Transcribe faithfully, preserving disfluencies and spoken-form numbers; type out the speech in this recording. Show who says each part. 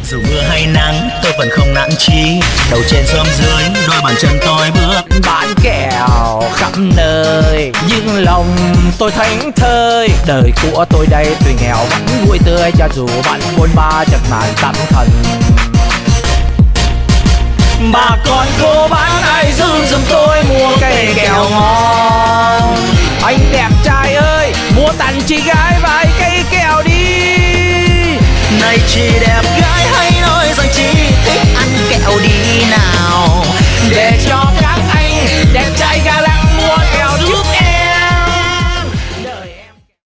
Speaker 1: Dù mưa hay nắng tôi vẫn không nản chí, đầu trên xóm dưới đôi bàn chân tôi bước.
Speaker 2: Bán kẹo khắp nơi nhưng lòng tôi thánh thơi. Đời của tôi đây tuy nghèo vẫn vui tươi, cho dù bạn bôn ba chật nạn tâm thần.
Speaker 1: Bà con cô bán ai giúp giùm tôi mua cây kẹo ngon.
Speaker 2: Anh đẹp trai ơi, mua tặng chị gái vài cây kẹo đi.
Speaker 1: Này chị đẹp gái hay